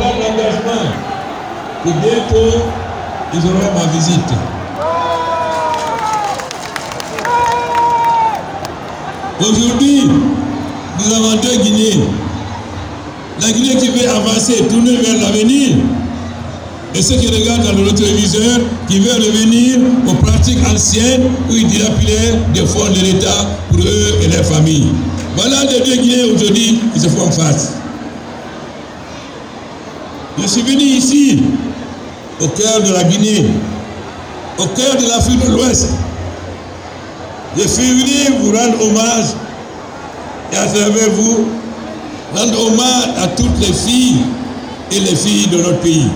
prendre l'engagement que bientôt, ils auront ma visite. Aujourd'hui, nous avons deux Guinées. La Guinée qui veut avancer, tourner vers l'avenir, et ceux qui regardent dans le téléviseur, qui veulent revenir aux pratiques anciennes où ils dilapidaient des fonds de l'État pour eux et leurs familles. Voilà les deux Guinées aujourd'hui qui se font face. Je suis venu ici, au cœur de la Guinée, au cœur de l'Afrique de l'Ouest. Je suis venu vous rendre hommage et à travers vous, rendre hommage à toutes les filles et les filles de notre pays.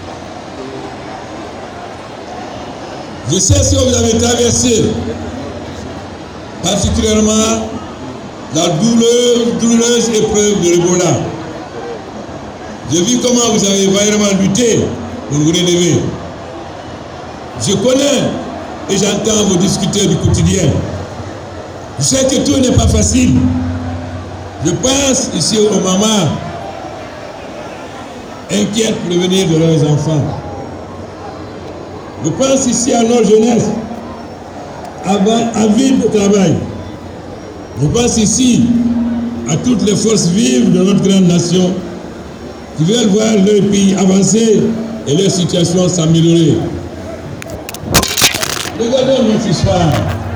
Je sais ce que vous avez traversé, particulièrement la douloureuse épreuve de l'Ebola. J'ai vu comment vous avez vaillamment lutté pour vous relever. Je connais et j'entends vous discuter du quotidien. Je sais que tout n'est pas facile. Je pense ici aux mamans inquiètes pour l'avenir de leurs enfants. Je pense ici à nos jeunesses avides de travail. Je pense ici à toutes les forces vives de notre grande nation qui veulent voir leur pays avancer et leur situation s'améliorer. Regardons notre histoire.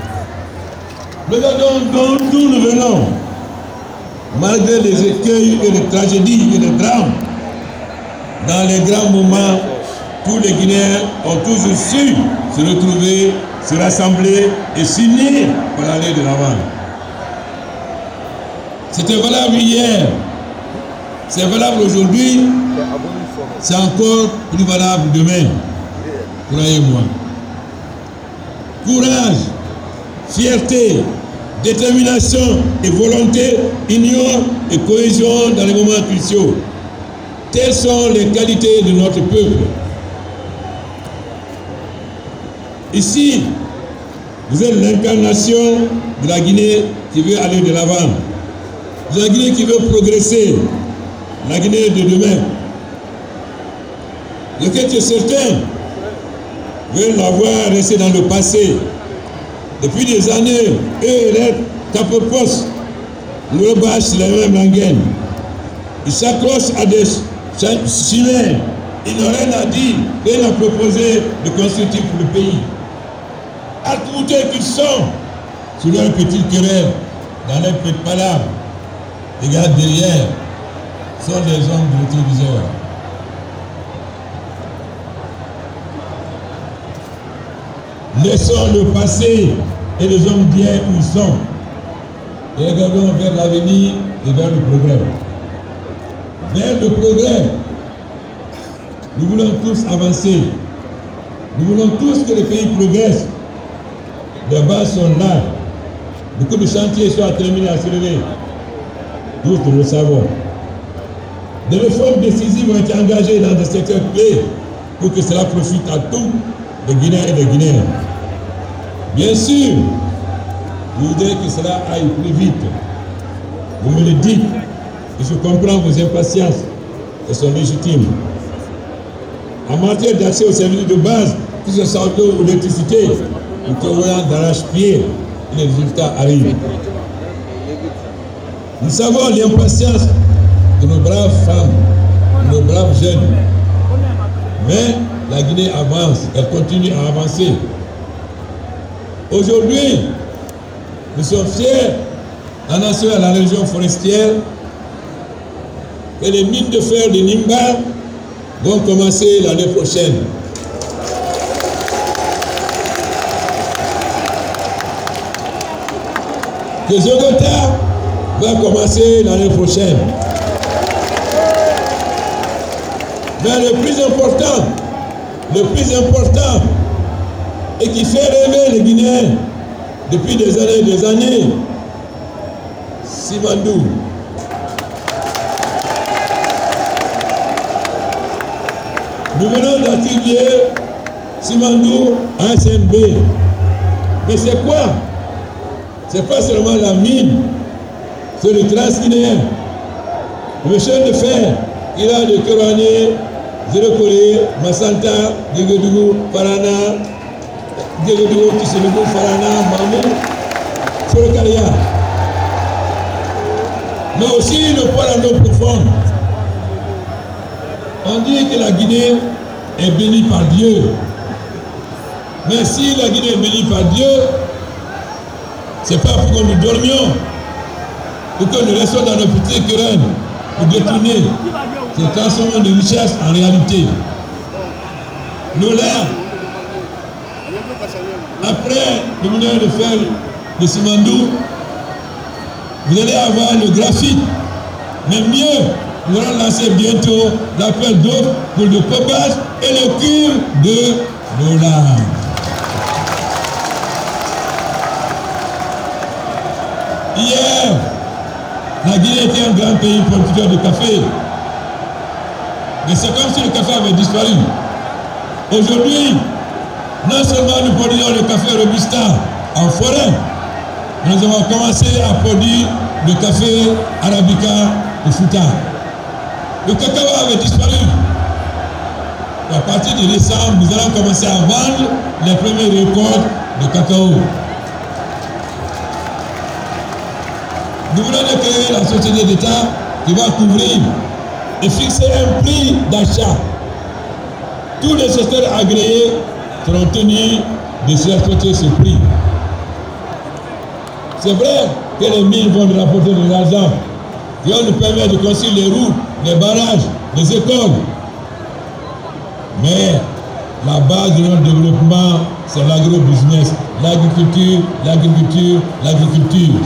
Regardons d'où nous venons. Malgré les écueils et les tragédies et les drames, dans les grands moments, tous les Guinéens ont toujours su se retrouver, se rassembler et s'unir pour aller de l'avant. C'était valable hier, c'est valable aujourd'hui, c'est encore plus valable demain. Croyez-moi. Courage, fierté, détermination et volonté, union et cohésion dans les moments cruciaux. Telles sont les qualités de notre peuple. Ici, vous êtes l'incarnation de la Guinée qui veut aller de l'avant, de la Guinée qui veut progresser, la Guinée de demain. De que certains veulent la voir rester dans le passé. Depuis des années, eux et leurs tape-poste nous rebâchent les mêmes rengaines. Ils s'accrochent à des chimères. Ils n'ont rien à dire, rien à proposer de constructif pour le pays. Accoutés qu'ils sont sur leur petite querelle, dans leurs petites palabres. Regarde derrière, sont des hommes de téléviseur. Laissons le passé et les hommes bien où ils sont. Et regardons vers l'avenir et vers le progrès. Vers le progrès. Nous voulons tous avancer. Nous voulons tous que le pays progresse. Les bases sont là. Beaucoup de chantiers sont à terminer, à se lever. Tous nous le savons. Des réformes décisives ont été engagées dans des secteurs clés pour que cela profite à tous les Guinéens et les Guinéens. Bien sûr, vous voudrez que cela aille plus vite. Vous me le dites, et je comprends vos impatiences, elles sont légitimes. En matière d'accès aux services de base, que ce soit l'eau ou l'électricité, nous travaillons d'arrache-pied et les résultats arrivent. Nous savons l'impatience de nos braves femmes, de nos braves jeunes. Mais la Guinée avance, elle continue à avancer. Aujourd'hui, nous sommes fiers, en nation à la région forestière, que les mines de fer de Nimba vont commencer l'année prochaine. Que Zogota va commencer l'année prochaine. Mais le plus important, et qui fait rêver les Guinéens depuis des années, Simandou. Nous venons d'attribuer Simandou à SNB. Mais c'est quoi? C'est pas seulement la mine, c'est le transguinéen, le chemin de fer, Il a de Kerouané, Zéro-Corée, Massanta, Diegodougou, Farana, Diegodougou, Tissélougou, Farana, Mamou, Forokalia. Mais aussi le poids en eau profonde. On dit que la Guinée est bénie par Dieu. Mais si la Guinée est bénie par Dieu, ce n'est pas pour que nous dormions, pour que nous restions dans nos petites querelles, pour détourner ces transformations de richesse en réalité. Nous là, après le mineur de fer de Simandou, vous allez avoir le graphite, mais mieux, nous allons lancer bientôt l'appel d'offres pour le cobalt et le cuivre de l'Hollande. Hier, la Guinée était un grand pays producteur de café. Mais c'est comme si le café avait disparu. Aujourd'hui, non seulement nous produisons le café Robusta en forêt, nous avons commencé à produire le café Arabica au Fouta. Le cacao avait disparu. À partir de décembre, nous allons commencer à vendre les premiers récoltes de cacao. Nous voulons créer la société d'État qui va couvrir et fixer un prix d'achat. Tous les secteurs agréés seront tenus de se respecter ce prix. C'est vrai que les mines vont nous rapporter de l'argent, qui vont nous permettre de construire les routes, les barrages, les écoles. Mais la base de notre développement, c'est l'agro-business, l'agriculture, l'agriculture, l'agriculture.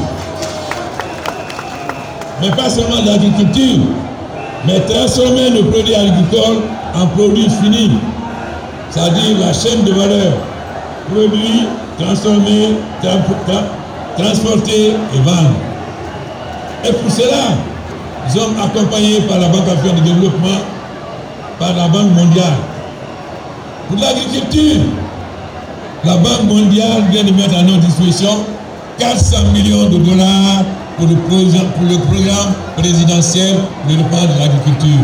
Mais pas seulement l'agriculture, mais transformer nos produits agricoles en produits finis, c'est-à-dire la chaîne de valeur, produits, transformés, transportés et vendre. Et pour cela, nous sommes accompagnés par la Banque africaine de développement, par la Banque mondiale. Pour l'agriculture, la Banque mondiale vient de mettre à notre disposition 400 millions de dollars pour le programme présidentiel de développement de l'agriculture.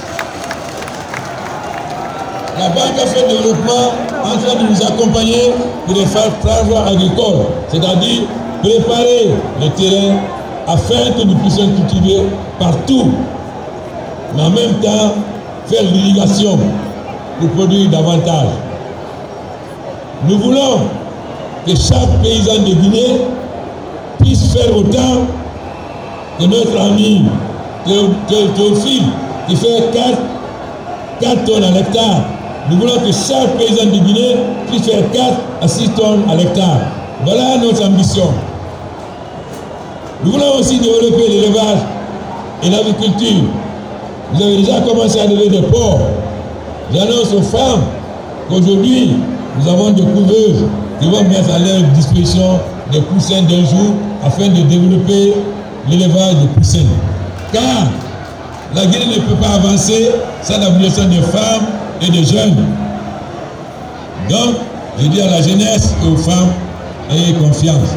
La Banque africaine de développement est en train de nous accompagner pour les travaux agricoles, c'est-à-dire préparer le terrain afin que nous puissions cultiver partout, mais en même temps faire l'irrigation pour produire davantage. Nous voulons que chaque paysan de Guinée puisse faire autant que notre ami Théophile qui fait 4 tonnes à l'hectare. Nous voulons que chaque paysan de Guinée puisse faire 4 à 6 tonnes à l'hectare. Voilà notre ambition. Nous voulons aussi développer l'élevage et l'agriculture. Vous avez déjà commencé à lever des porcs. J'annonce aux femmes qu'aujourd'hui, nous avons des couveuses qui vont mettre à leur disposition des poussins d'un jour afin de développer l'élevage de poussins. Car la Guinée ne peut pas avancer sans l'abolition des femmes et des jeunes. Donc, je dis à la jeunesse et aux femmes, ayez confiance.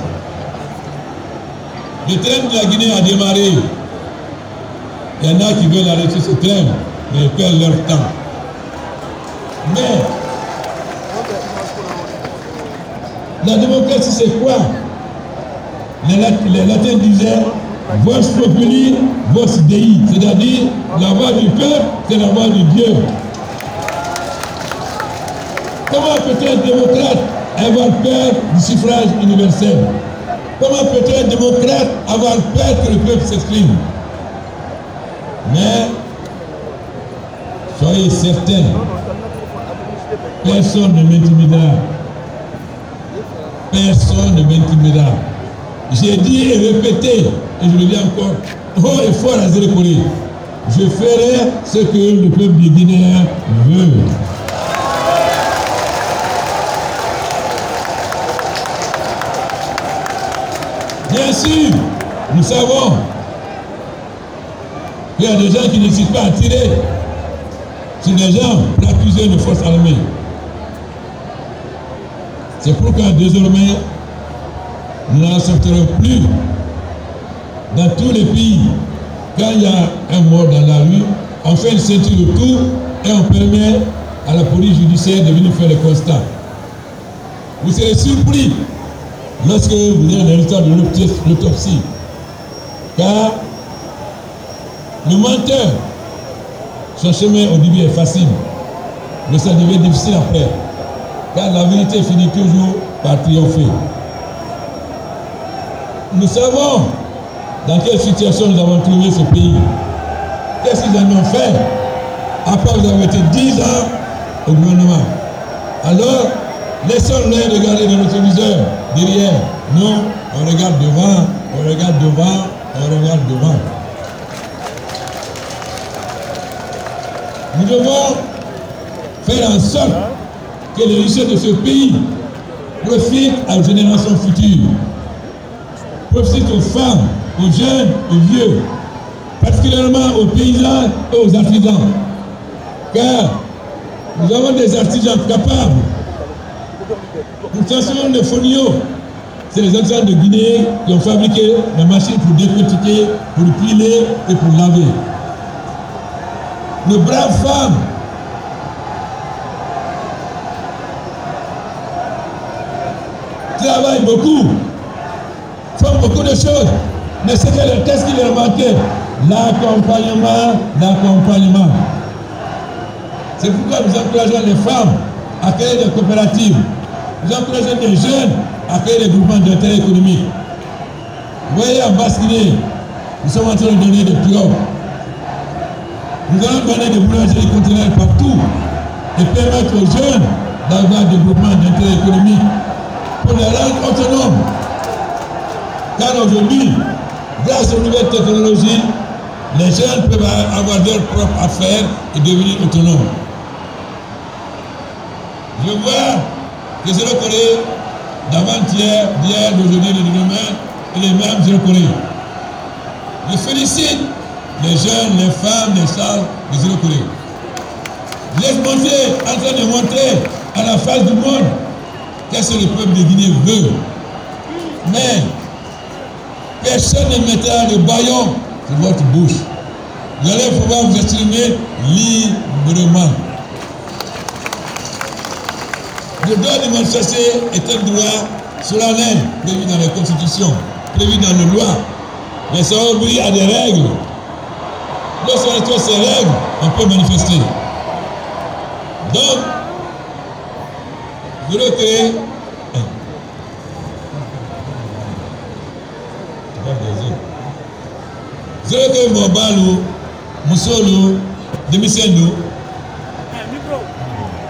Le train de la Guinée a démarré. Il y en a qui veulent arrêter ce train, mais ils perdent leur temps. Mais la démocratie, c'est quoi? Les latins disaient Vox populi, vox Dei, c'est-à-dire la voix du peuple, c'est la voix de Dieu. Comment peut un démocrate avoir peur du suffrage universel? Comment peut un démocrate avoir peur que le peuple s'exprime? Mais soyez certains, personne ne m'intimidera. Personne ne m'intimidera. J'ai dit et répété, et je le dis encore, haut et fort à Zéro-Corée, je ferai ce que le peuple des Guinéens veut. Bien sûr, nous savons qu'il y a des gens qui n'hésitent pas à tirer sur des gens pour accuser nos forces armées. C'est pourquoi désormais, nous n'accepterons plus dans tous les pays, quand il y a un mort dans la rue, on fait une ceinture autour et on permet à la police judiciaire de venir faire le constat. Vous serez surpris lorsque vous avez le résultat de l'autopsie. Car le menteur, son chemin au début est facile, mais ça devient difficile après. Car la vérité finit toujours par triompher. Nous savons dans quelle situation nous avons trouvé ce pays. Qu'est-ce qu'ils en ont fait? Après vous avez été 10 ans au gouvernement. Alors, laissons-les regarder dans notre viseur, derrière. Non, on regarde devant, on regarde devant, on regarde devant. Nous devons faire en sorte que les richesses de ce pays profitent aux générations futures, profitent aux femmes, aux jeunes, aux vieux, particulièrement aux paysans et aux artisans. Car nous avons des artisans capables. Nous transformons les folios. C'est les artisans de Guinée qui ont fabriqué des machines pour décortiquer, pour piler et pour laver. Nos braves femmes travaillent beaucoup, font beaucoup de choses, mais qu'est-ce qui leur manquait? L'accompagnement, l'accompagnement. C'est pourquoi nous encourageons les femmes à créer des coopératives. Nous encourageons les jeunes à créer des groupements d'intérêt économique. Vous voyez, en Basse-Guinée, nous sommes en train de donner des pirogues. Nous allons donner des boulangeries conteneurs partout et permettre aux jeunes d'avoir des groupements d'intérêt économique pour les rendre autonomes. Car aujourd'hui, grâce aux nouvelles technologies, les jeunes peuvent avoir leurs propres affaires et devenir autonomes. Je vois que c'est le Corée d'avant-hier, d'hier, d'aujourd'hui, de demain, et les mêmes je le Corée. Je félicite les jeunes, les femmes, les sages de la Corée. Laisse montrer, en train de montrer à la face du monde qu'est-ce que le peuple de Guinée veut. Mais personne ne mettra le bâillon sur votre bouche. Vous allez pouvoir vous exprimer librement. Le droit de manifester est un droit solennel prévu dans la Constitution, prévu dans les lois. Mais ça obéit à des règles. Lorsqu'on respecte ces règles, on peut manifester. Donc, je veux que Mobalo, Musolo, Demisendo,